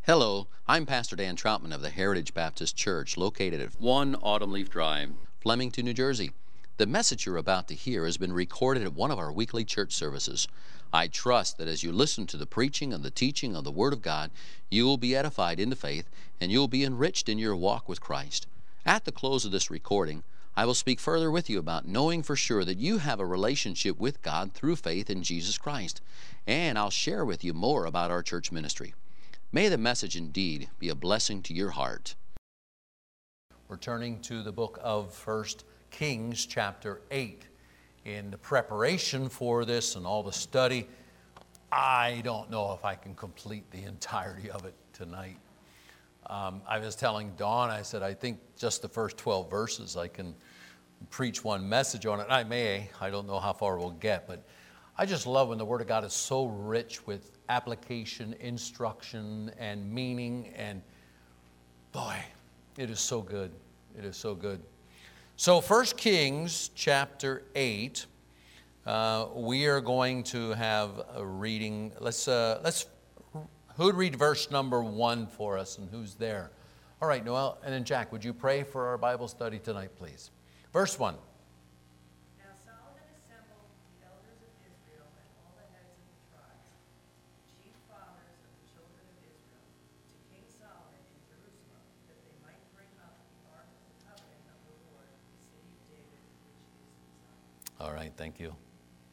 Hello, I'm Pastor Dan Troutman of the Heritage Baptist Church, located at 1 Autumn Leaf Drive, Flemington, New Jersey. The message you're about to hear has been recorded at one of our weekly church services. I trust that as you listen to the preaching and the teaching of the Word of God, you will be edified into faith and you will be enriched in your walk with Christ. At the close of this recording, I will speak further with you about knowing for sure that you have a relationship with God through faith in Jesus Christ. And I'll share with you more about our church ministry. May the message indeed be a blessing to your heart. We're turning to the book of 1 Kings chapter 8. In the preparation for this and all the study, I don't know if I can complete the entirety of it tonight. I was telling Dawn, I said, I think just the first 12 verses I can preach one message on it. I don't know how far we'll get, but I just love when the Word of God is so rich with application, instruction, and meaning, and boy, it is so good. It is so good. So 1 Kings chapter 8, we are going to have a reading. Who'd read verse number 1 for us, and who's there? All right, Noel, and then Jack, would you pray for our Bible study tonight, please? Verse 1. Now Solomon assembled the elders of Israel and all the heads of the tribes, the chief fathers of the children of Israel, to King Solomon in Jerusalem, that they might bring up the ark of the covenant of the Lord, the city of David, which is in Zion. All right, thank you.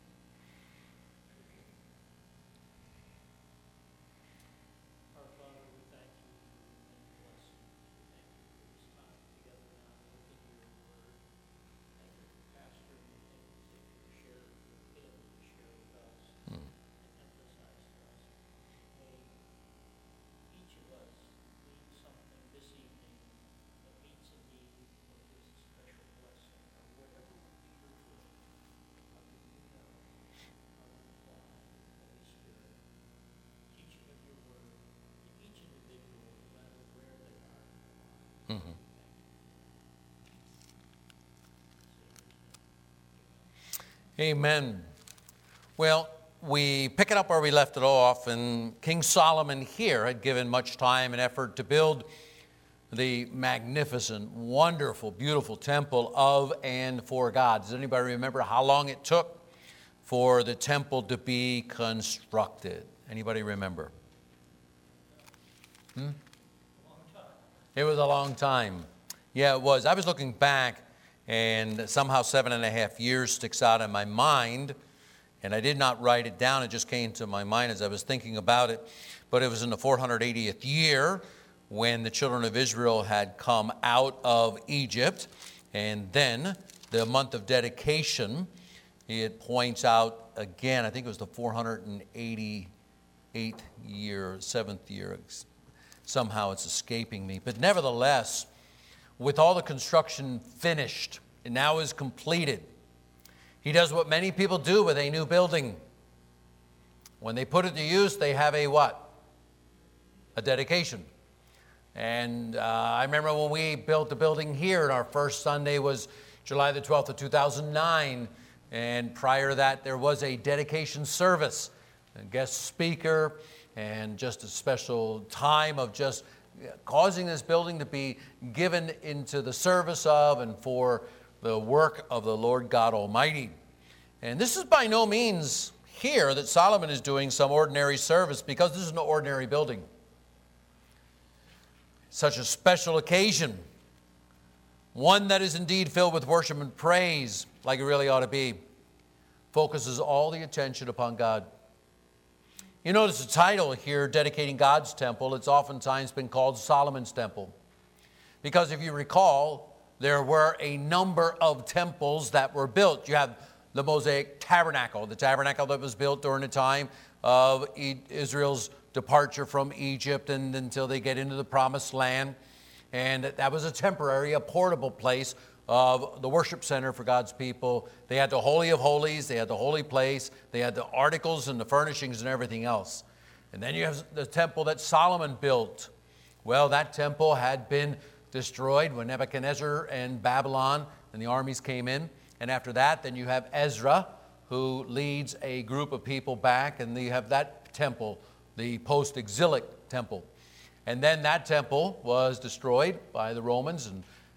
Amen. Well, we pick it up where we left it off, and King Solomon here had given much time and effort to build the magnificent, wonderful, beautiful temple of and for God. Does anybody remember how long it took for the temple to be constructed? Anybody remember? It was a long time. Yeah, it was. I was looking back, and somehow 7.5 years sticks out in my mind. And I did not write it down. It just came to my mind as I was thinking about it. But it was in the 480th year when the children of Israel had come out of Egypt. And then the month of dedication, it points out again, I think it was the 488th year, 7th year. Somehow it's escaping me. But nevertheless, with all the construction finished, it now is completed. He does what many people do with a new building. When they put it to use, they have a what? A dedication. And I remember when we built the building here, and our first Sunday was July the 12th of 2009. And prior to that, there was a dedication service, a guest speaker, and just a special time of just causing this building to be given into the service of and for the work of the Lord God Almighty. And this is by no means here that Solomon is doing some ordinary service, because this is no ordinary building. Such a special occasion, one that is indeed filled with worship and praise, like it really ought to be, focuses all the attention upon God. You notice the title here, dedicating God's temple. It's oftentimes been called Solomon's temple. Because if you recall, there were a number of temples that were built. You have the Mosaic tabernacle, the tabernacle that was built during the time of Israel's departure from Egypt and until they get into the promised land. And that was a temporary, a portable place of the worship center for God's people. They had the Holy of Holies, they had the holy place, they had the articles and the furnishings and everything else. And then you have the temple that Solomon built. Well, that temple had been destroyed when Nebuchadnezzar and Babylon and the armies came in. And after that, then you have Ezra, who leads a group of people back, and you have that temple, the post-exilic temple. And then that temple was destroyed by the Romans.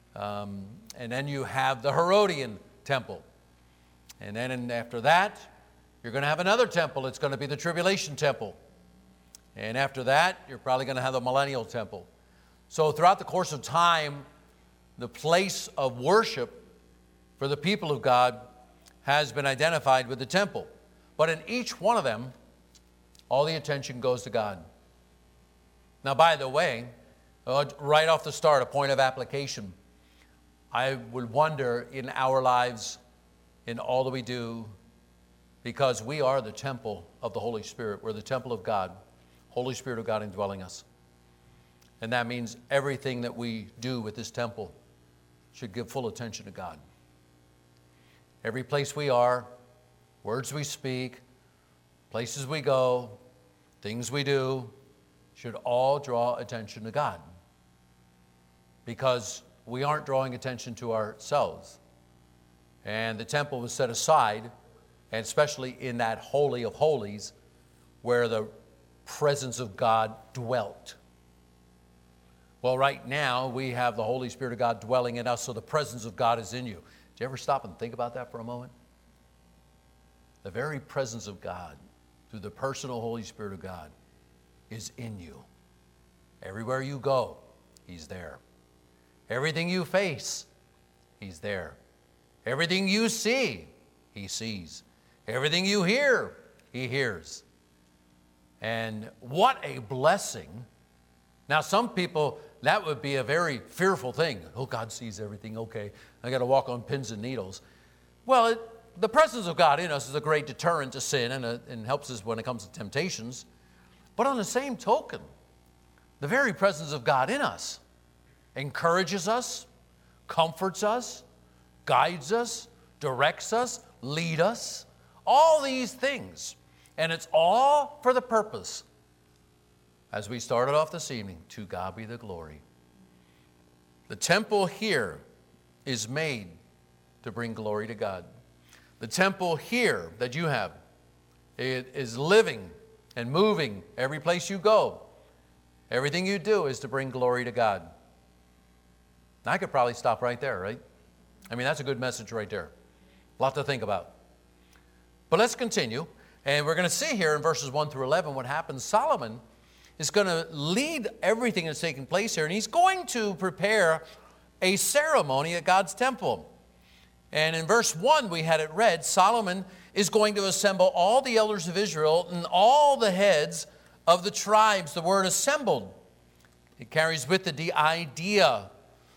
And then you have the Herodian temple. And then after that, you're going to have another temple. It's going to be the tribulation temple. And after that, you're probably going to have the millennial temple. So throughout the course of time, the place of worship for the people of God has been identified with the temple. But in each one of them, all the attention goes to God. Now, by the way, right off the start, a point of application. I would wonder in our lives, in all that we do, because we are the temple of the Holy Spirit. We're the temple of God, Holy Spirit of God indwelling us. And that means everything that we do with this temple should give full attention to God. Every place we are, words we speak, places we go, things we do, should all draw attention to God. Because we aren't drawing attention to ourselves. And the temple was set aside, and especially in that Holy of Holies, where the presence of God dwelt. Well, right now, we have the Holy Spirit of God dwelling in us, so the presence of God is in you. Did you ever stop and think about that for a moment? The very presence of God, through the personal Holy Spirit of God, is in you. Everywhere you go, He's there. Everything you face, He's there. Everything you see, He sees. Everything you hear, He hears. And what a blessing. Now, some people, that would be a very fearful thing. Oh, God sees everything. Okay, I got to walk on pins and needles. Well, the presence of God in us is a great deterrent to sin and helps us when it comes to temptations. But on the same token, the very presence of God in us encourages us, comforts us, guides us, directs us, leads us, all these things. And it's all for the purpose, as we started off this evening, to God be the glory. The temple here is made to bring glory to God. The temple here that you have, it is living and moving every place you go. Everything you do is to bring glory to God. Now, I could probably stop right there, right? I mean, that's a good message right there. A lot to think about. But let's continue. And we're going to see here in verses 1 through 11 what happens. Solomon is going to lead everything that's taking place here. And he's going to prepare a ceremony at God's temple. And in verse 1, we had it read, Solomon is going to assemble all the elders of Israel and all the heads of the tribes. The word assembled, it carries with it the idea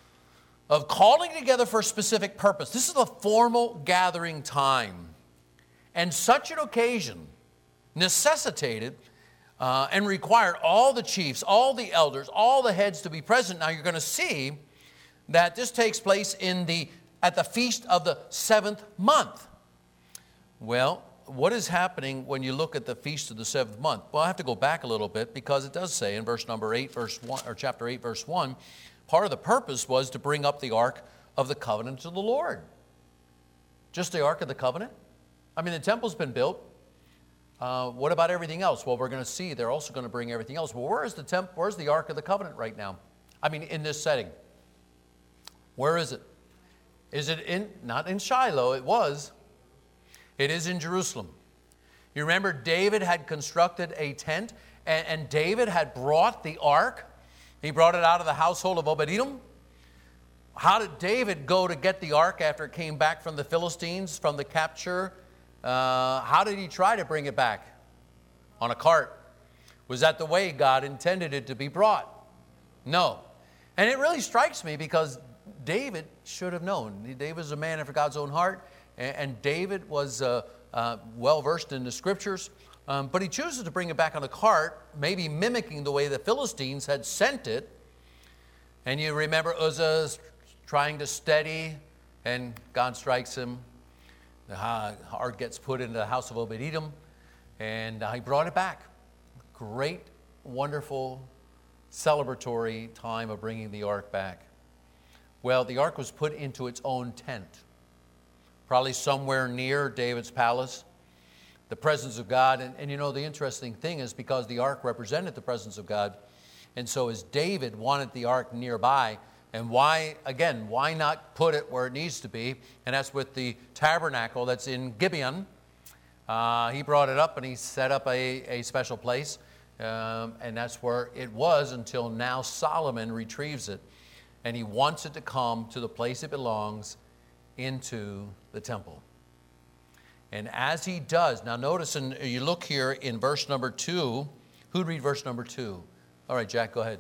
of calling together for a specific purpose. This is a formal gathering time. And such an occasion necessitated and required all the chiefs, all the elders, all the heads to be present. Now you're going to see that this takes place at the feast of the 7th month. Well, what is happening when you look at the feast of the 7th month? Well, I have to go back a little bit because it does say in verse number 8, verse 1, or chapter 8, verse 1, part of the purpose was to bring up the Ark of the Covenant to the Lord. Just the Ark of the Covenant? I mean, the temple's been built. What about everything else? Well, we're going to see they're also going to bring everything else. Well, where's the Ark of the Covenant right now? I mean, in this setting. Where is it? Is it not in Shiloh? It was. It is in Jerusalem. You remember David had constructed a tent, and David had brought the ark. He brought it out of the household of Obed-Edom. How did David go to get the ark after it came back from the Philistines, from the capture? How did he try to bring it back? On a cart. Was that the way God intended it to be brought? No. And it really strikes me because David should have known. David was a man after God's own heart, and David was well-versed in the Scriptures, but he chooses to bring it back on a cart, maybe mimicking the way the Philistines had sent it. And you remember Uzzah trying to steady, and God strikes him. The ark gets put into the house of Obed-Edom, and he brought it back. Great, wonderful, celebratory time of bringing the ark back. Well, the ark was put into its own tent, probably somewhere near David's palace. The presence of God, and you know, the interesting thing is because the ark represented the presence of God, And so as David wanted the ark nearby, and why not put it where it needs to be? And that's with the tabernacle that's in Gibeon. He brought it up and he set up a special place. And that's where it was until now Solomon retrieves it. And he wants it to come to the place it belongs, into the temple. And as he does, now notice, and you look here in verse number 2. Who'd read verse number 2? All right, Jack, go ahead.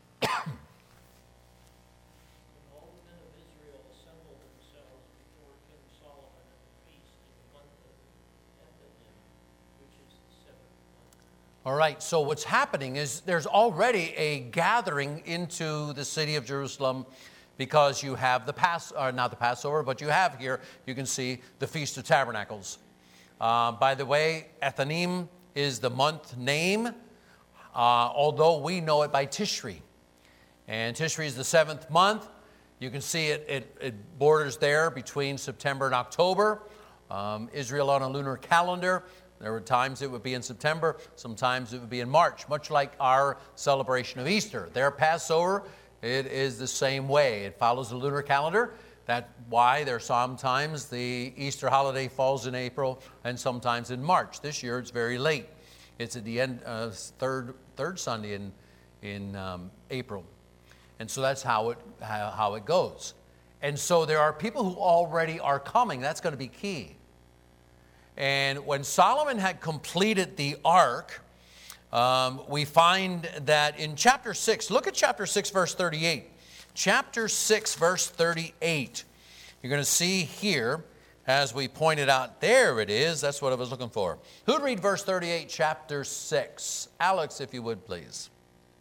All the men of Israel assembled themselves before King Solomon at the feast in the month of Ethanim, which is the 7th month. All right, so what's happening is there's already a gathering into the city of Jerusalem, because you have not the Passover, but you have here, you can see the Feast of Tabernacles. By the way, Ethanim is the month name, although we know it by Tishri. And Tishri is the 7th month. You can see it borders there between September and October. Israel on a lunar calendar, there were times it would be in September, sometimes it would be in March, much like our celebration of Easter. Their Passover, it is the same way. It follows the lunar calendar. That's why there's sometimes the Easter holiday falls in April and sometimes in March. This year it's very late. It's at the end, third Sunday in April. And so that's how it goes. And so there are people who already are coming. That's going to be key. And when Solomon had completed the ark, we find that in chapter 6, look at chapter 6, verse 38. Chapter 6, verse 38. You're going to see here, as we pointed out, there it is. That's what I was looking for. Who'd read verse 38, chapter 6? Alex, if you would, please.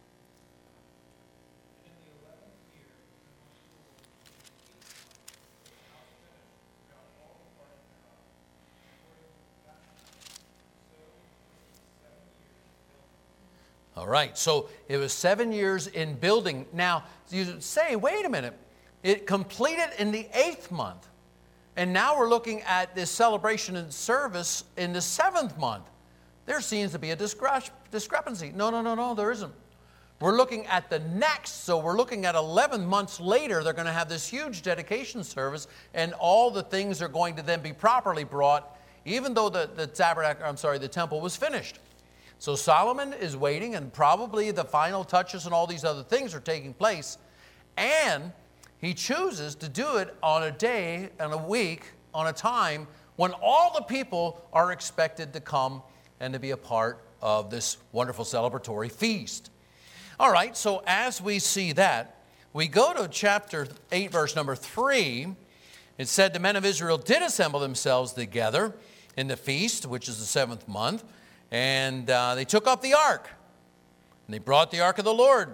All right, so it was 7 years in building. Now, you say, wait a minute. It completed in the 8th month. And now we're looking at this celebration and service in the 7th month. There seems to be a discrepancy. No, there isn't. We're looking at the next, so we're looking at 11 months later, they're going to have this huge dedication service, and all the things are going to then be properly brought, even though the temple was finished. So Solomon is waiting, and probably the final touches and all these other things are taking place. And he chooses to do it on a day and a week, on a time when all the people are expected to come and to be a part of this wonderful celebratory feast. All right, so as we see that, we go to chapter 8, verse number 3. It said, the men of Israel did assemble themselves together in the feast, which is the 7th month. And they took up the ark, and they brought the ark of the Lord,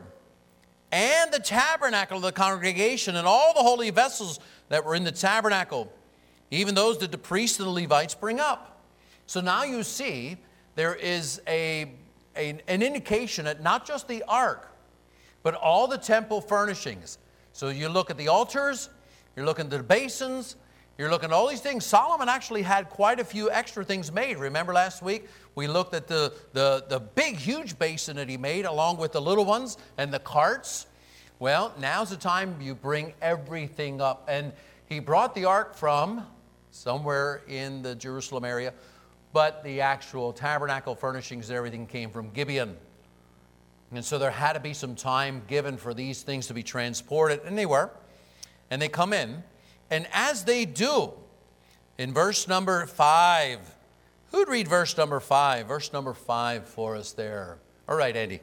and the tabernacle of the congregation, and all the holy vessels that were in the tabernacle, even those that the priests and the Levites bring up. So now you see there is an indication that not just the ark, but all the temple furnishings. So you look at the altars, you're looking at the basins, you're looking at all these things. Solomon actually had quite a few extra things made. Remember last week we looked at the big, huge basin that he made along with the little ones and the carts. Well, now's the time you bring everything up. And he brought the ark from somewhere in the Jerusalem area, but the actual tabernacle furnishings and everything came from Gibeon. And so there had to be some time given for these things to be transported, and they were. And they come in. And as they do, in verse number 5, who'd read verse number 5? Verse number 5 for us there. All right, Andy.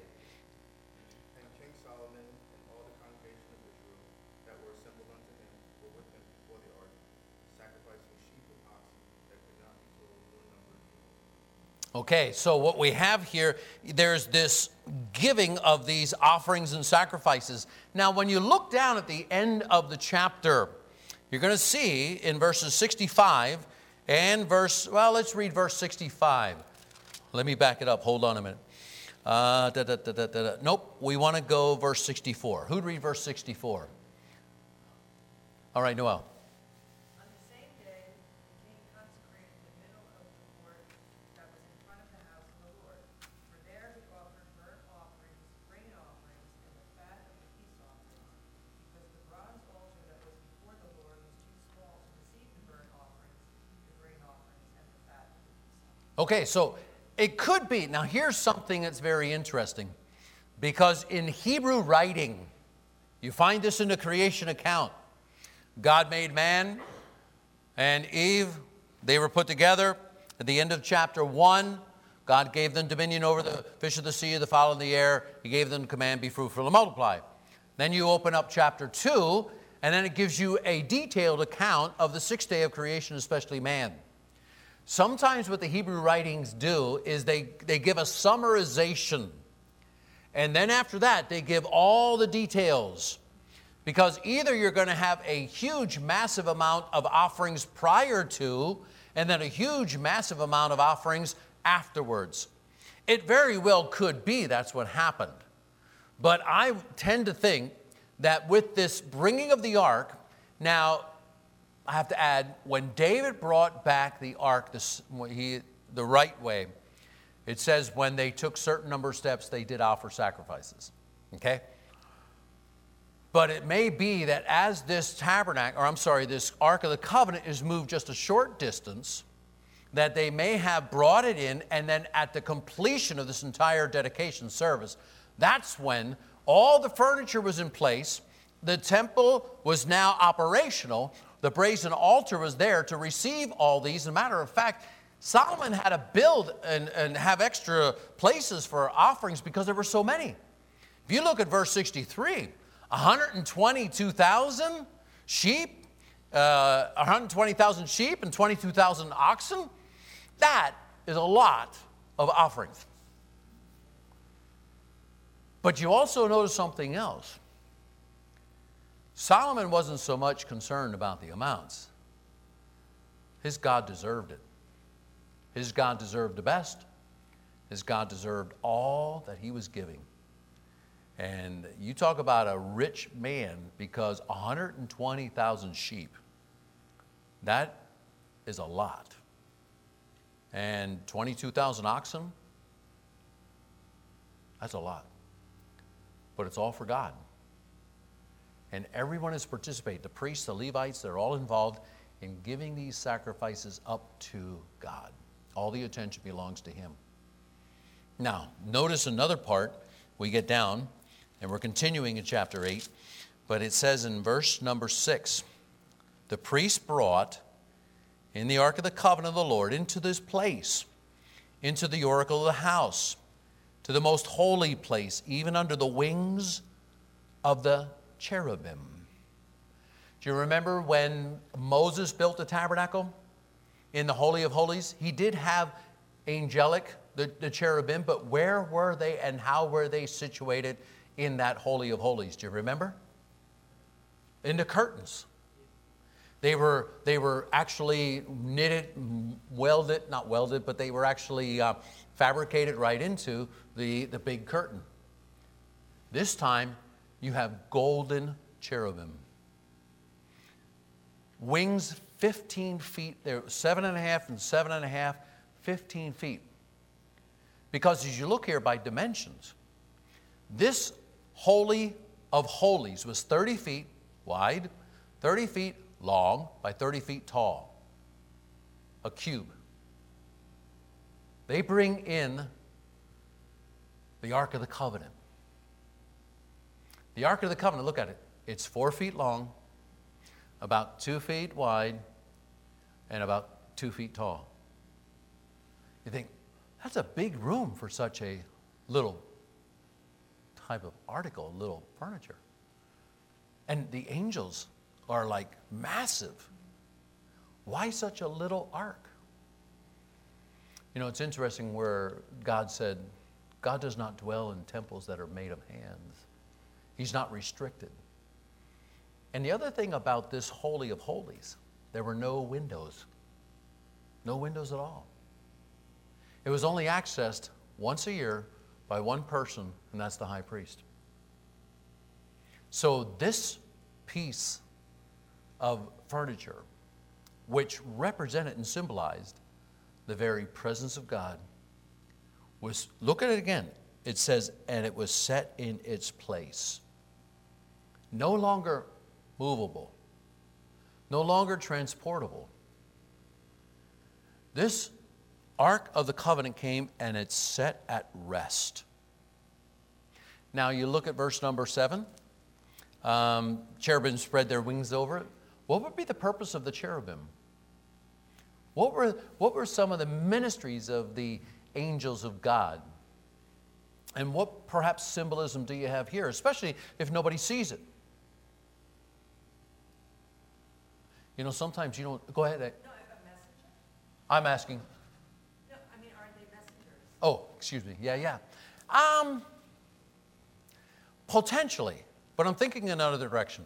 And King Solomon and all the congregation of Israel that were assembled unto him were with him before the ark, sacrificing sheep and oxen that could not be told nor numbered. Okay, so what we have here, there's this giving of these offerings and sacrifices. Now, when you look down at the end of the chapter, you're going to see in verses 65 and let's read verse 65. Let me back it up. Hold on a minute. Nope, we want to go verse 64. Who'd read verse 64? All right, Noel. On the same day, the king consecrated the middle of the court that was in front of the house of the Lord. For there he offered burnt offerings, grain offerings, Okay, so it could be. Now here's something that's very interesting. Because in Hebrew writing, you find this in the creation account. God made man and Eve. They were put together. At the end of chapter 1, God gave them dominion over the fish of the sea, the fowl of the air. He gave them the command, be fruitful and multiply. Then you open up chapter 2, and then it gives you a detailed account of the sixth day of creation, especially man. Sometimes what the Hebrew writings do is they give a summarization. And then after that, they give all the details. Because either you're going to have a huge, massive amount of offerings prior to, and then a huge, massive amount of offerings afterwards. It very well could be that's what happened. But I tend to think that with this bringing of the ark, now I have to add, when David brought back the ark the right way, it says when they took certain number of steps, they did offer sacrifices. Okay? But it may be that as this this Ark of the Covenant is moved just a short distance, that they may have brought it in, and then at the completion of this entire dedication service, that's when all the furniture was in place, the temple was now operational, the brazen altar was there to receive all these. As a matter of fact, Solomon had to build and have extra places for offerings because there were so many. If you look at verse 63, 122,000 sheep, 120,000 sheep and 22,000 oxen, that is a lot of offerings. But you also notice something else. Solomon wasn't so much concerned about the amounts. His God deserved it. His God deserved the best. His God deserved all that he was giving. And you talk about a rich man, because 120,000 sheep, that is a lot. And 22,000 oxen, that's a lot. But it's all for God. And everyone is participating. The priests, the Levites, they're all involved in giving these sacrifices up to God. All the attention belongs to him. Now, notice another part. We get down, and we're continuing in chapter 8, but it says in verse number 6, the priest brought in the Ark of the Covenant of the Lord into this place, into the oracle of the house, to the most holy place, even under the wings of the cherubim. Do you remember when Moses built the tabernacle in the Holy of Holies? He did have angelic, the cherubim, but where were they and how were they situated in that Holy of Holies? Do you remember? In the curtains. They were actually knitted, not welded, but they were actually fabricated right into the big curtain. This time, you have golden cherubim. Wings 15 feet, they're 7.5 and 7.5, 15 feet. Because as you look here by dimensions, this Holy of Holies was 30 feet wide, 30 feet long by 30 feet tall. A cube. They bring in the Ark of the Covenant. The Ark of the Covenant, look at it. It's 4 feet long, about 2 feet wide, and about 2 feet tall. You think, that's a big room for such a little type of article, little furniture. And the angels are like massive. Why such a little ark? You know, it's interesting where God said, God does not dwell in temples that are made of hands. He's not restricted. And the other thing about this Holy of Holies, there were no windows. No windows at all. It was only accessed once a year by one person, and that's the high priest. So this piece of furniture, which represented and symbolized the very presence of God, was, look at it again. It says, and it was set in its place. No longer movable. No longer transportable. This Ark of the Covenant came and it's set at rest. Now you look at verse number 7. Cherubim spread their wings over it. What would be the purpose of the cherubim? What were some of the ministries of the angels of God? And what perhaps symbolism do you have here, especially if nobody sees it? You know, sometimes you don't. Go ahead. No, a messenger? I'm asking. No, I mean, are they messengers? Oh, excuse me. Yeah. Potentially, but I'm thinking in another direction.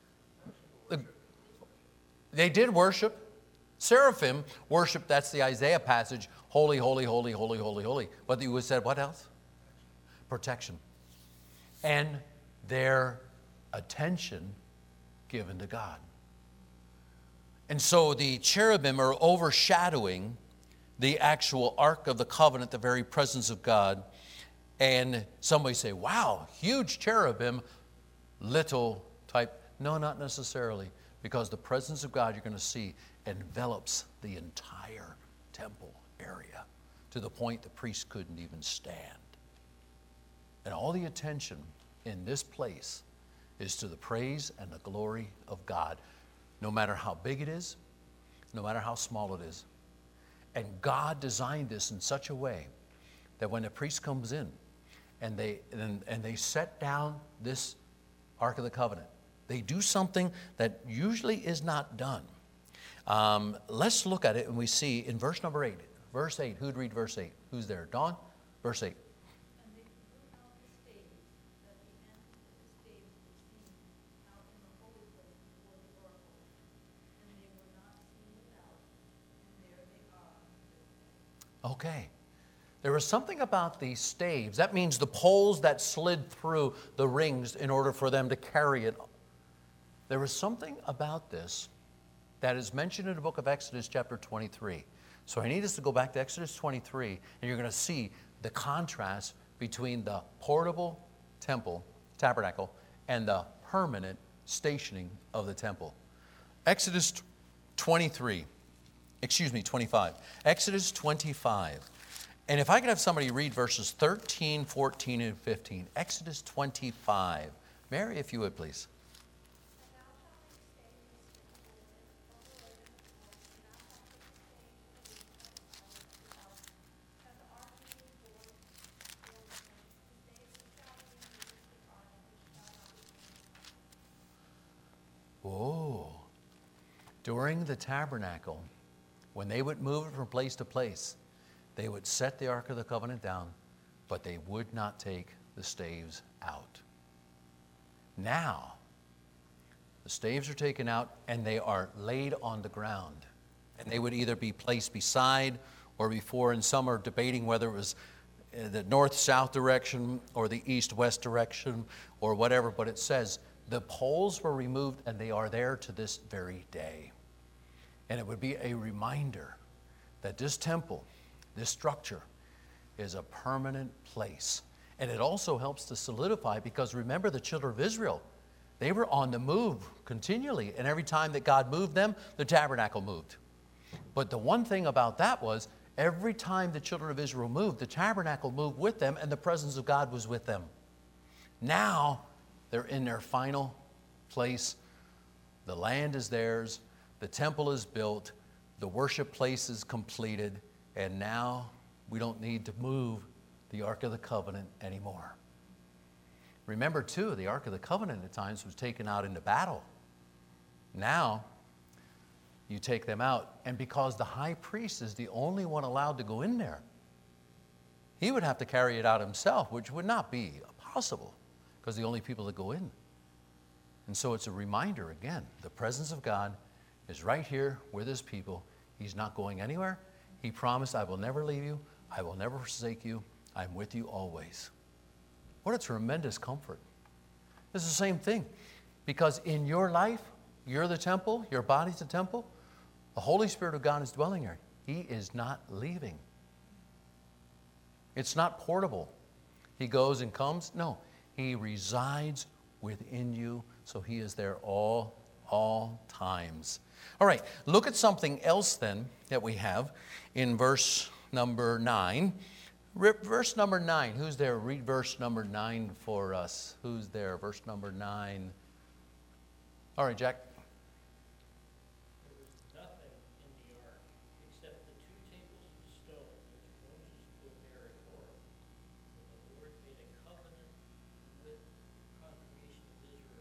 They did worship. Seraphim worship, that's the Isaiah passage, holy, holy, holy, holy, holy, holy. But you said what else? Protection. And their attention given to God. And so the cherubim are overshadowing the actual Ark of the Covenant, the very presence of God. And somebody say, wow, huge cherubim, little type. No, not necessarily. Because the presence of God, you're going to see, envelops the entire temple area to the point the priest couldn't even stand. And all the attention in this place is to the praise and the glory of God, no matter how big it is, no matter how small it is. And God designed this in such a way that when the priest comes in and they set down this Ark of the Covenant, they do something that usually is not done. Let's look at it and we see in verse number 8. Verse 8. Who'd read verse 8? Who's there? Dawn? Verse 8. And they blew out the staves, that the ends of the staves were seen out in the holy place before the oracle. And they were not seen without, and there they are. Okay. There was something about these staves. That means the poles that slid through the rings in order for them to carry it. There was something about this that is mentioned in the book of Exodus chapter 23. So I need us to go back to Exodus 23, and you're going to see the contrast between the portable temple, tabernacle, and the permanent stationing of the temple. Exodus 25. Exodus 25. And if I could have somebody read verses 13, 14, and 15. Exodus 25. Mary, if you would, please. Whoa. During the tabernacle, when they would move it from place to place, they would set the Ark of the Covenant down, but they would not take the staves out. Now, the staves are taken out and they are laid on the ground. And they would either be placed beside or before, and some are debating whether it was the north-south direction or the east-west direction or whatever, but it says the poles were removed and they are there to this very day. And it would be a reminder that this temple, this structure, is a permanent place. And it also helps to solidify, because remember the children of Israel, they were on the move continually. And every time that God moved them, the tabernacle moved. But the one thing about that was, every time the children of Israel moved, the tabernacle moved with them and the presence of God was with them. Now, they're in their final place. The land is theirs. The temple is built. The worship place is completed. And now we don't need to move the Ark of the Covenant anymore. Remember, too, the Ark of the Covenant at times was taken out into battle. Now, you take them out. And because the high priest is the only one allowed to go in there, he would have to carry it out himself, which would not be possible, because the only people that go in. And so it's a reminder, again, the presence of God is right here with his people. He's not going anywhere. He promised, I will never leave you. I will never forsake you. I'm with you always. What a tremendous comfort. It's the same thing, because in your life, you're the temple, your body's the temple. The Holy Spirit of God is dwelling here. He is not leaving. It's not portable. He goes and comes. No, he resides within you, so he is there all times. All right, look at something else then that we have in verse number 9. Verse number 9. Who's there? Read verse number 9 for us. Who's there? Verse number 9. All right, Jack. There was nothing in the ark except the 2 tables of stone which Moses put there at Horeb. And the Lord made a covenant with the congregation of Israel.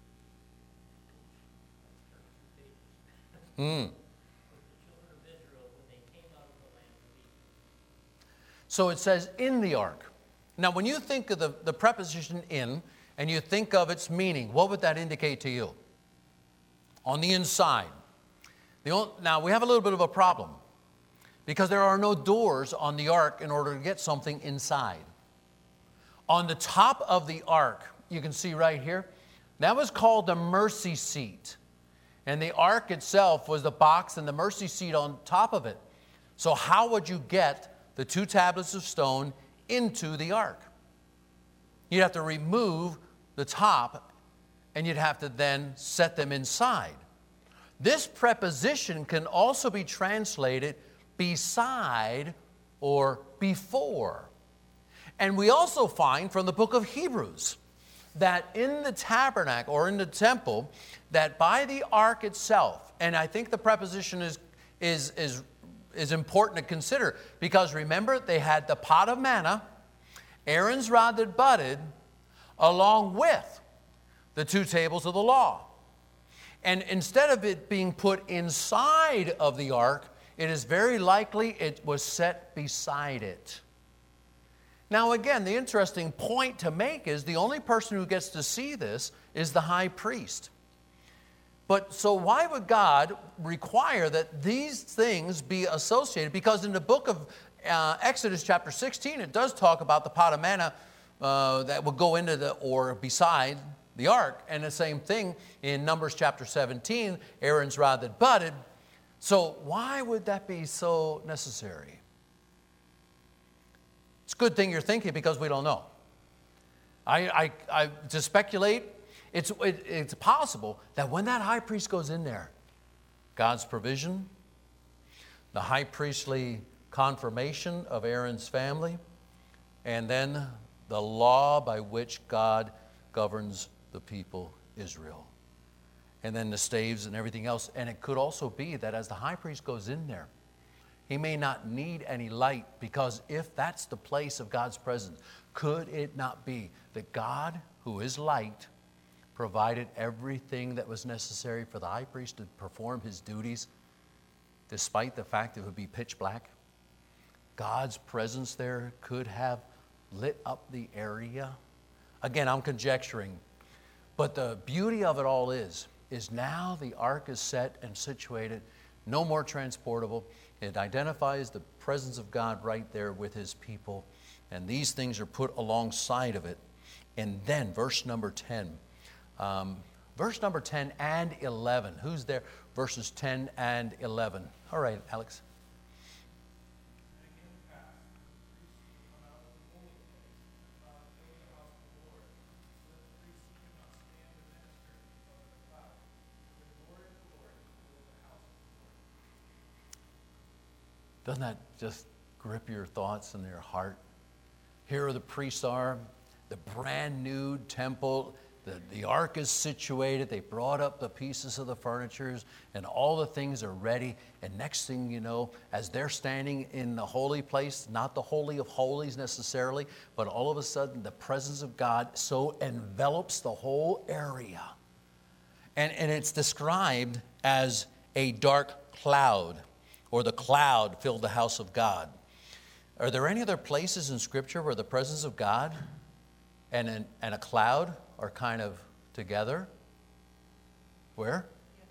Hmm. With the children of Israel when they came out of the land of Egypt. So it says in the ark. Now, when you think of the preposition in, and you think of its meaning, what would that indicate to you? On the inside. Now, we have a little bit of a problem because there are no doors on the ark in order to get something inside. On the top of the ark, you can see right here, that was called the mercy seat. And the ark itself was the box and the mercy seat on top of it. So how would you get the 2 tablets of stone into the ark? You'd have to remove the top and you'd have to then set them inside. This preposition can also be translated beside or before. And we also find from the book of Hebrews that in the tabernacle or in the temple, that by the ark itself, and I think the preposition is important to consider, because remember, they had the pot of manna, Aaron's rod that budded, along with the 2 tables of the law. And instead of it being put inside of the ark, it is very likely it was set beside it. Now again, the interesting point to make is the only person who gets to see this is the high priest. But so why would God require that these things be associated? Because in the book of Exodus chapter 16, it does talk about the pot of manna that would go into or beside the ark. And the same thing in Numbers chapter 17, Aaron's rod that budded. So why would that be so necessary? It's a good thing you're thinking because we don't know. To speculate, it's possible that when that high priest goes in there, God's provision, the high priestly confirmation of Aaron's family, and then the law by which God governs the people Israel. And then the staves and everything else. And it could also be that as the high priest goes in there, he may not need any light, because if that's the place of God's presence, could it not be that God, who is light, provided everything that was necessary for the high priest to perform his duties, despite the fact it would be pitch black? God's presence there could have lit up the area. Again, I'm conjecturing. But the beauty of it all is now the ark is set and situated, no more transportable. It identifies the presence of God right there with his people. And these things are put alongside of it. And then verse number 10. Verse number 10 and 11. Who's there? Verses 10 and 11. All right, Alex. Doesn't that just grip your thoughts and your heart? Here the priests are, the brand new temple, the ark is situated, they brought up the pieces of the furniture, and all the things are ready. And next thing you know, as they're standing in the holy place, not the Holy of Holies necessarily, but all of a sudden the presence of God so envelops the whole area. And it's described as a dark cloud, or the cloud filled the house of God. Are there any other places in Scripture where the presence of God and a cloud are kind of together? Where?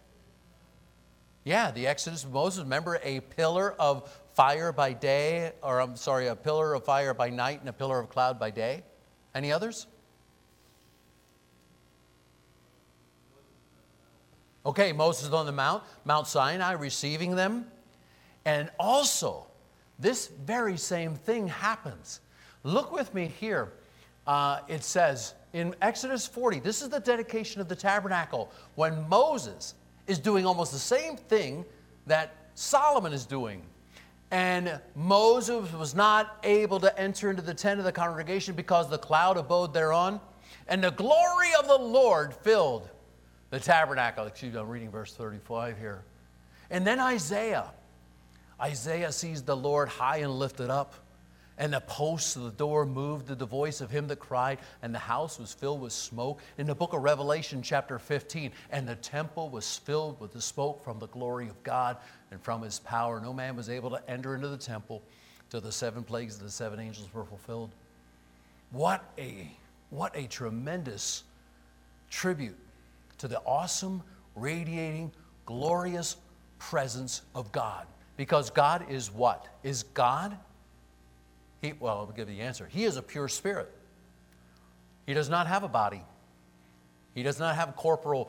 Yeah, the Exodus of Moses. Remember, a pillar of fire by day, a pillar of fire by night and a pillar of cloud by day. Any others? Okay, Moses on the Mount Sinai, receiving them. And also, this very same thing happens. Look with me here. It says in Exodus 40, this is the dedication of the tabernacle, when Moses is doing almost the same thing that Solomon is doing. And Moses was not able to enter into the tent of the congregation because the cloud abode thereon. And the glory of the Lord filled the tabernacle. Excuse me, I'm reading verse 35 here. And then Isaiah sees the Lord high and lifted up, and the posts of the door moved to the voice of him that cried, and the house was filled with smoke. In the book of Revelation, chapter 15, and the temple was filled with the smoke from the glory of God and from his power. No man was able to enter into the temple till the 7 plagues of the 7 angels were fulfilled. What a tremendous tribute to the awesome, radiating, glorious presence of God. Because God is what? Is God? I'll give you the answer. He is a pure spirit. He does not have a body. He does not have a corporal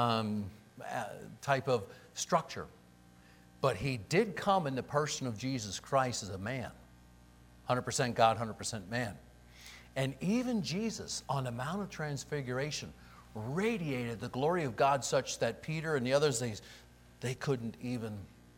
type of structure. But he did come in the person of Jesus Christ as a man. 100% God, 100% man. And even Jesus on the Mount of Transfiguration radiated the glory of God such that Peter and the others, they couldn't even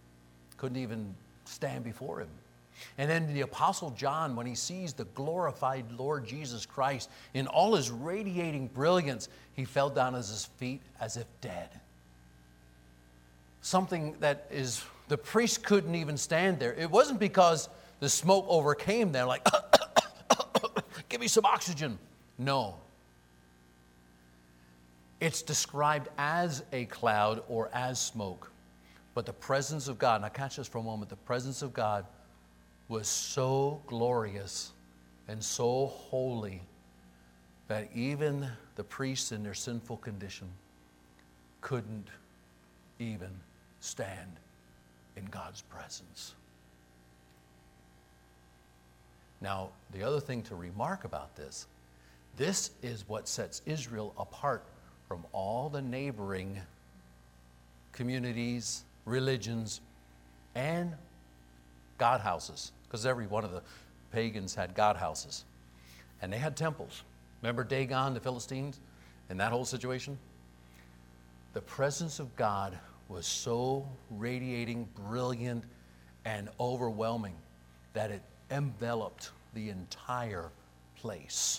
stand before him. And then the Apostle John, when he sees the glorified Lord Jesus Christ in all his radiating brilliance, he fell down at his feet as if dead. Something that the priest couldn't even stand there. It wasn't because the smoke overcame them, like, give me some oxygen. No. It's described as a cloud or as smoke. But the presence of God, now catch this for a moment, the presence of God was so glorious and so holy that even the priests in their sinful condition couldn't even stand in God's presence. Now, the other thing to remark about this is what sets Israel apart from all the neighboring communities, religions, and God houses, because every one of the pagans had God houses. And they had temples. Remember Dagon, the Philistines, and that whole situation? The presence of God was so radiating, brilliant, and overwhelming that it enveloped the entire place.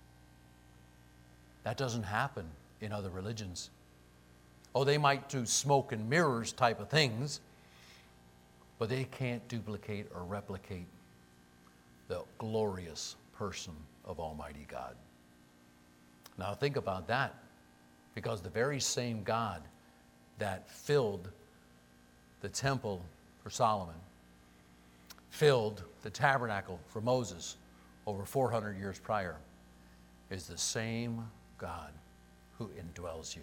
That doesn't happen in other religions. Oh, they might do smoke and mirrors type of things, but they can't duplicate or replicate the glorious person of Almighty God. Now think about that, because the very same God that filled the temple for Solomon, filled the tabernacle for Moses over 400 years prior, is the same God who indwells you.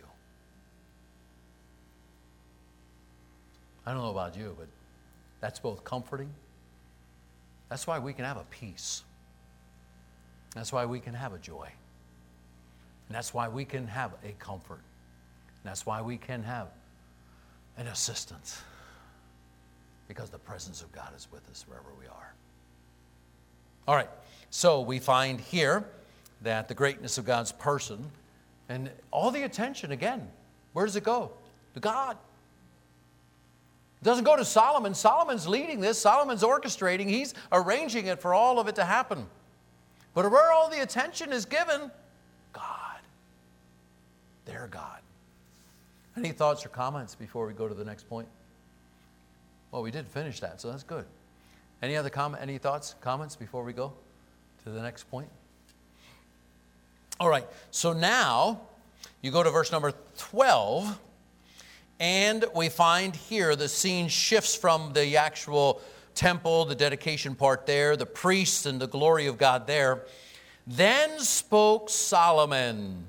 I don't know about you, but that's both comforting. That's why we can have a peace. That's why we can have a joy. And that's why we can have a comfort. And that's why we can have an assistance. Because the presence of God is with us wherever we are. All right, so we find here that the greatness of God's person, and all the attention, again, where does it go? To God. It doesn't go to Solomon. Solomon's leading this. Solomon's orchestrating. He's arranging it for all of it to happen. But where all the attention is given, God. Their God. Any thoughts or comments before we go to the next point? Well, we did finish that, so that's good. Any other any thoughts, comments before we go to the next point? All right, so now you go to verse number 12. And we find here the scene shifts from the actual temple, the dedication part there, the priests and the glory of God there. Then spoke Solomon.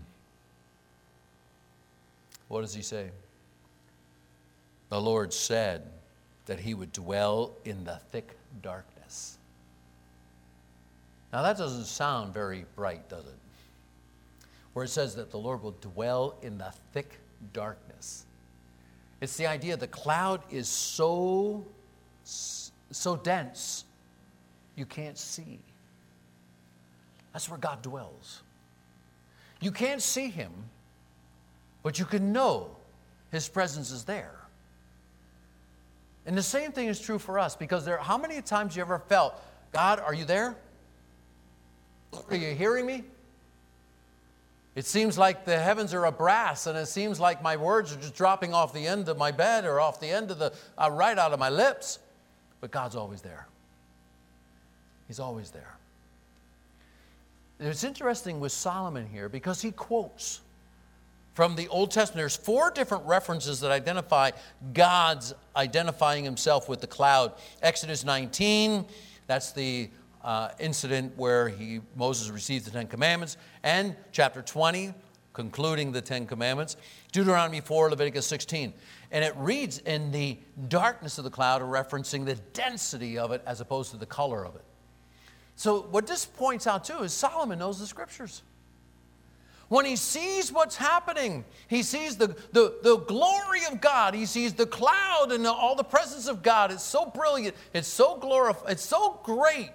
What does he say? The Lord said that he would dwell in the thick darkness. Now that doesn't sound very bright, does it? Where it says that the Lord will dwell in the thick darkness. It's the idea the cloud is so dense you can't see. That's where God dwells. You can't see him, but you can know his presence is there. And the same thing is true for us, because how many times you ever felt, God, are you there? Are you hearing me? It seems like the heavens are brass, and it seems like my words are just dropping off the end of my bed or off the end of right out of my lips. But God's always there. He's always there. And it's interesting with Solomon here because he quotes from the Old Testament. There's 4 different references that identify God's identifying himself with the cloud. Exodus 19, that's the incident where Moses received the 10 Commandments, and chapter 20, concluding the 10 Commandments, Deuteronomy 4, Leviticus 16. And it reads in the darkness of the cloud, referencing the density of it as opposed to the color of it. So what this points out too is Solomon knows the scriptures. When he sees what's happening, he sees the glory of God. He sees the cloud and all the presence of God. It's so brilliant. It's so glorified. It's so great.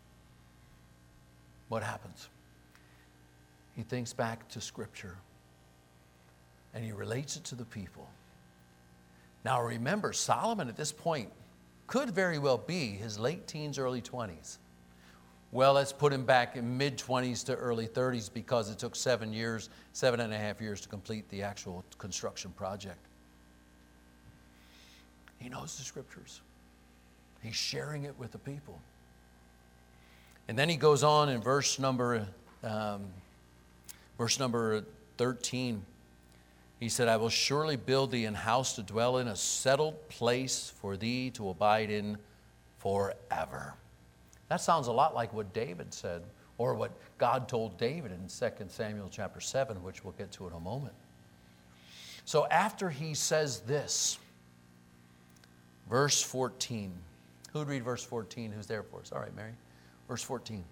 What happens? He thinks back to Scripture and he relates it to the people. Now remember, Solomon at this point could very well be his late teens, early 20s. Well, let's put him back in mid-20s to early 30s because it took 7.5 years to complete the actual construction project. He knows the Scriptures. He's sharing it with the people. And then he goes on in verse number 13. He said, I will surely build thee an house to dwell in, a settled place for thee to abide in forever. That sounds a lot like what David said, or what God told David in 2 Samuel chapter 7, which we'll get to in a moment. So after he says this, verse 14. Who would read verse 14? Who's there for us? All right, Mary. Verse 14.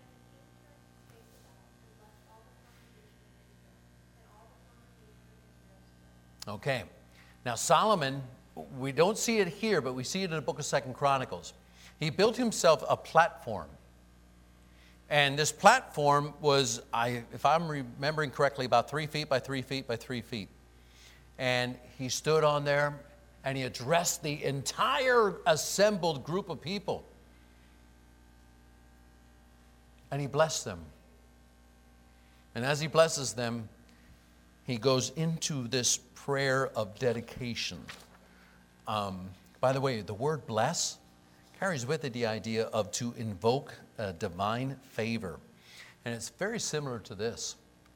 Okay. Now Solomon, we don't see it here, but we see it in the book of 2 Chronicles. He built himself a platform. And this platform was, if I'm remembering correctly, about 3 feet by 3 feet by 3 feet. And he stood on there and he addressed the entire assembled group of people. And he blessed them. And as he blesses them, he goes into this prayer of dedication. By the way, the word bless carries with it the idea of to invoke a divine favor. And it's very similar to this.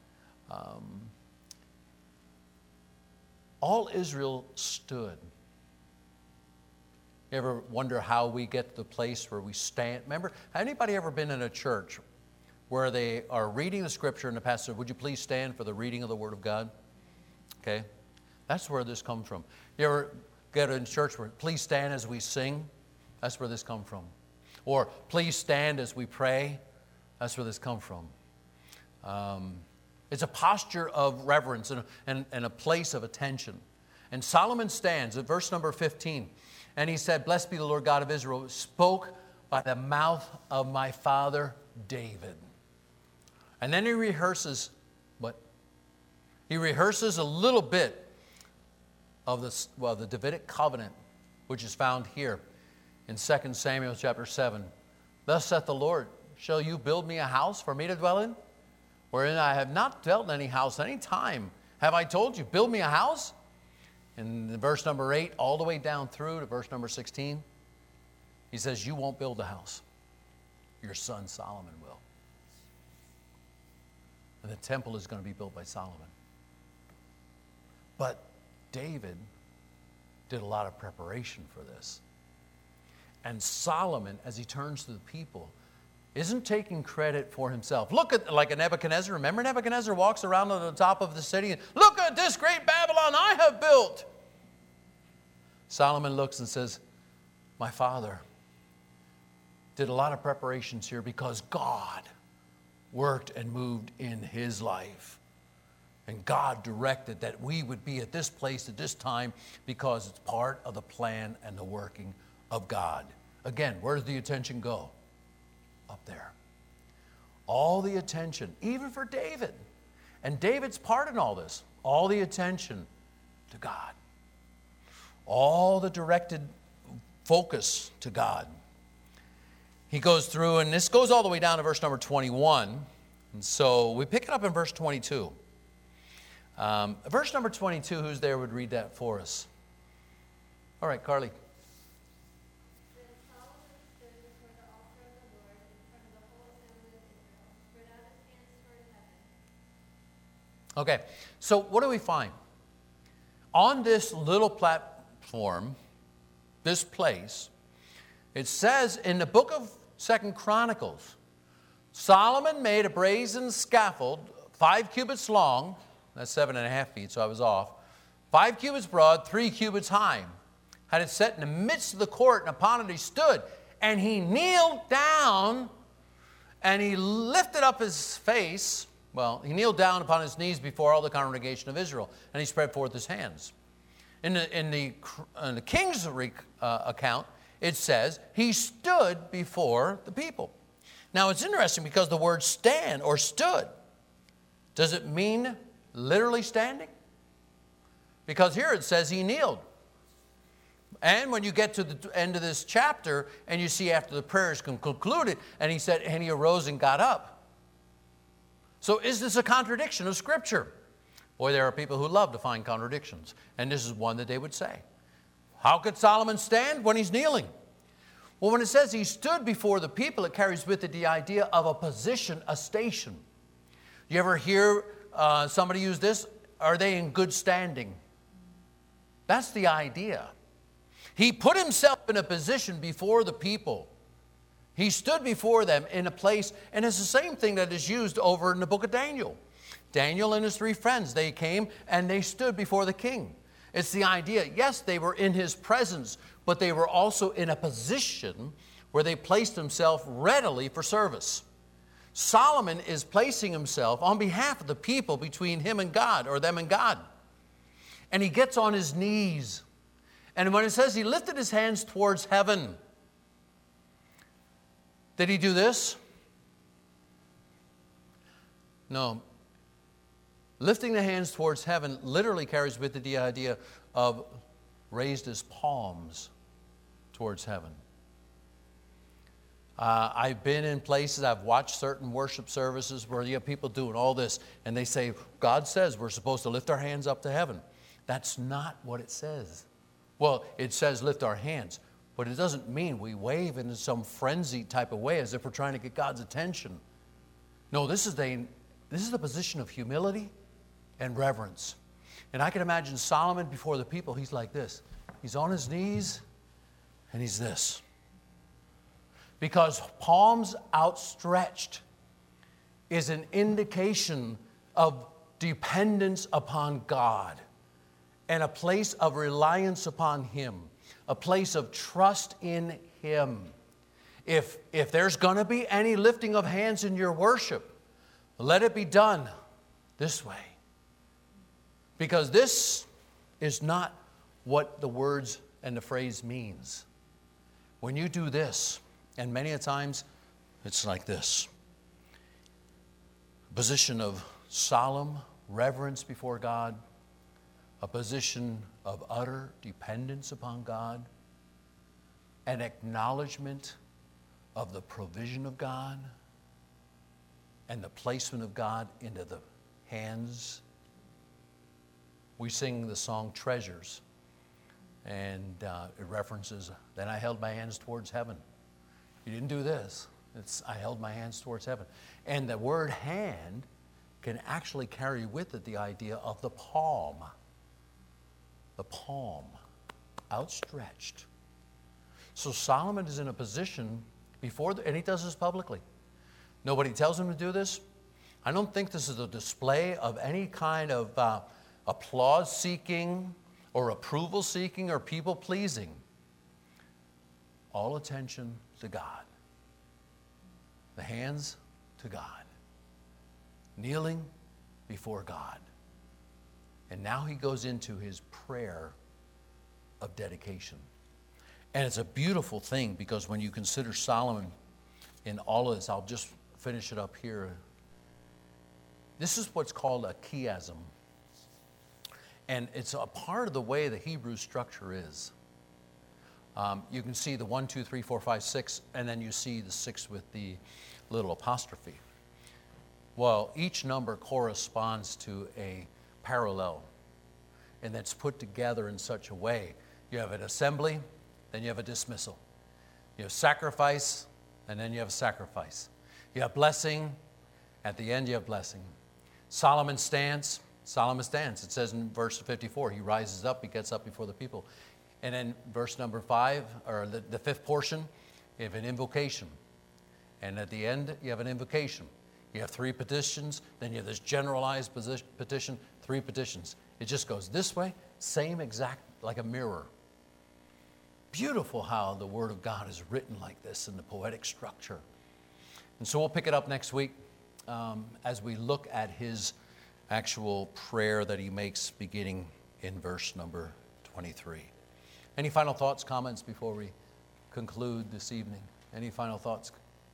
All Israel stood. You ever wonder how we get to the place where we stand? Remember, anybody ever been in a church where they are reading the scripture and the pastor said, would you please stand for the reading of the word of God? Okay? That's where this comes from. You ever get in church where, please stand as we sing? That's where this comes from. Or, please stand as we pray? That's where this comes from. It's a posture of reverence and a place of attention. And Solomon stands at verse number 15. And he said, blessed be the Lord God of Israel, spoke by the mouth of my father David. And then he rehearses what? He rehearses a little bit of the Davidic covenant, which is found here in 2 Samuel chapter 7. Thus saith the Lord, shall you build me a house for me to dwell in? Wherein I have not dwelt in any house any time. Have I told you, build me a house? In verse number 8, all the way down through to verse number 16, he says, you won't build a house. Your son Solomon will. And the temple is going to be built by Solomon. But David did a lot of preparation for this. And Solomon, as he turns to the people, isn't taking credit for himself. Look at, like a Nebuchadnezzar. Remember Nebuchadnezzar walks around on the top of the city and, look at this great Babylon I have built. Solomon looks and says, my father did a lot of preparations here because God worked and moved in his life. And God directed that we would be at this place at this time because it's part of the plan and the working of God. Again, where does the attention go? Up there. All the attention, even for David. And David's part in all this. All the attention to God. All the directed focus to God. He goes through, and this goes all the way down to verse number 21. And so we pick it up in verse 22. Verse number 22, who's there would read that for us? All right, Carly. Then Solomon stood before the altar of the Lord in front of the whole assembly of Israel, spread out his hands toward heaven. Okay, so what do we find? On this little platform, this place, it says in the book of 2 Chronicles, Solomon made a brazen scaffold, 5 cubits long, that's 7.5 feet, so I was off, 5 cubits broad, 3 cubits high. Had it set in the midst of the court, and upon it he stood. And he kneeled down, and he lifted up his face. Well, he kneeled down upon his knees before all the congregation of Israel, and he spread forth his hands. In the king's account, it says he stood before the people. Now, it's interesting because the word stand or stood, does it mean literally standing? Because here it says he kneeled. And when you get to the end of this chapter and you see after the prayers concluded, and he said, and he arose and got up. So is this a contradiction of Scripture? Boy, there are people who love to find contradictions. And this is one that they would say. How could Solomon stand when he's kneeling? Well, when it says he stood before the people, it carries with it the idea of a position, a station. You ever hear somebody use this? Are they in good standing? That's the idea. He put himself in a position before the people. He stood before them in a place, and it's the same thing that is used over in the book of Daniel. Daniel and his 3 friends, they came and they stood before the king. It's the idea, yes, they were in his presence, but they were also in a position where they placed themselves readily for service. Solomon is placing himself on behalf of the people between him and God, or them and God. And he gets on his knees. And when it says he lifted his hands towards heaven, did he do this? No. Lifting the hands towards heaven literally carries with it the idea of raised his palms towards heaven. I've been in places, I've watched certain worship services where you have people doing all this, and they say, God says we're supposed to lift our hands up to heaven. That's not what it says. Well, it says lift our hands, but it doesn't mean we wave in some frenzied type of way as if we're trying to get God's attention. No, this is the position of humility and reverence. And I can imagine Solomon before the people, he's like this. He's on his knees, and he's this. Because palms outstretched is an indication of dependence upon God and a place of reliance upon Him, a place of trust in Him. If there's going to be any lifting of hands in your worship, let it be done this way. Because this is not what the words and the phrase means. When you do this, and many a times it's like this, a position of solemn reverence before God, a position of utter dependence upon God, an acknowledgement of the provision of God and the placement of God into the hands. We sing the song Treasures, and it references, then I held my hands towards heaven. You didn't do this. I held my hands towards heaven. And the word hand can actually carry with it the idea of the palm. The palm, outstretched. So Solomon is in a position before, and he does this publicly. Nobody tells him to do this. I don't think this is a display of any kind of applause-seeking or approval-seeking or people-pleasing. All attention to God. The hands to God. Kneeling before God. And now he goes into his prayer of dedication. And it's a beautiful thing because when you consider Solomon in all of this, I'll just finish it up here. This is what's called a chiasm. And it's a part of the way the Hebrew structure is. You can see the 1, 2, 3, 4, 5, 6, and then you see the 6 with the little apostrophe. Well, each number corresponds to a parallel, and it's put together in such a way. You have an assembly, then you have a dismissal. You have sacrifice, and then you have a sacrifice. You have blessing, at the end you have blessing. Solomon stands. It says in verse 54, he rises up, he gets up before the people. And then verse number 5, or the fifth portion, you have an invocation. And at the end, you have an invocation. You have 3 petitions, then you have this generalized petition, 3 petitions. It just goes this way, same exact, like a mirror. Beautiful how the Word of God is written like this in the poetic structure. And so we'll pick it up next week as we look at his actual prayer that he makes beginning in verse number 23. Any final thoughts, comments before we conclude this evening? Any final thoughts?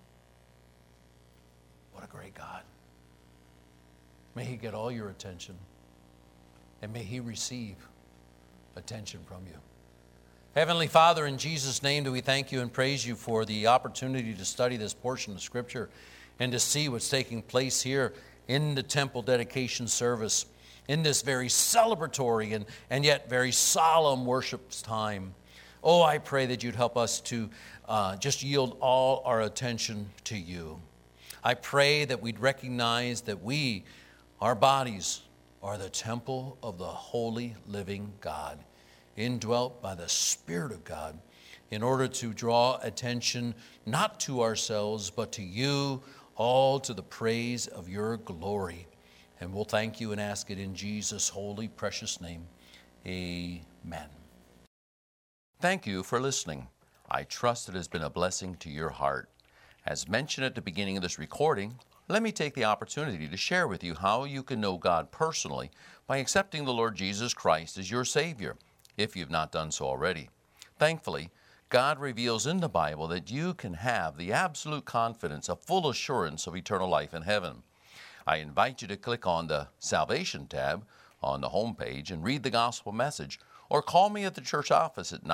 What a great God. May he get all your attention, and may he receive attention from you. Heavenly Father, in Jesus' name do we thank you and praise you for the opportunity to study this portion of Scripture and to see what's taking place here in the temple dedication service, in this very celebratory and yet very solemn worship time. Oh, I pray that you'd help us to just yield all our attention to you. I pray that we'd recognize that our bodies, are the temple of the holy living God, indwelt by the Spirit of God, in order to draw attention not to ourselves, but to you, all to the praise of your glory. And we'll thank you and ask it in Jesus' holy, precious name. Amen. Thank you for listening. I trust it has been a blessing to your heart. As mentioned at the beginning of this recording, let me take the opportunity to share with you how you can know God personally by accepting the Lord Jesus Christ as your Savior, if you've not done so already. Thankfully, God reveals in the Bible that you can have the absolute confidence, a full assurance of eternal life in heaven. I invite you to click on the Salvation tab on the homepage and read the gospel message, or call me at the church office at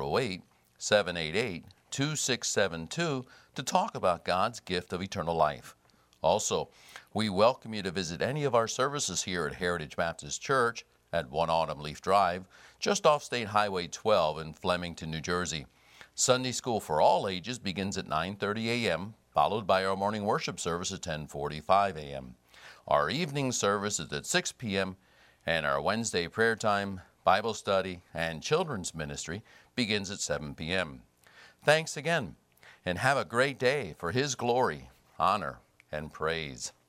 908-788-2672 to talk about God's gift of eternal life. Also, we welcome you to visit any of our services here at Heritage Baptist Church at 1 Autumn Leaf Drive, just off State Highway 12 in Flemington, New Jersey. Sunday school for all ages begins at 9:30 a.m., followed by our morning worship service at 10:45 a.m. Our evening service is at 6 p.m., and our Wednesday prayer time, Bible study, and children's ministry begins at 7 p.m. Thanks again, and have a great day for His glory, honor, and praise.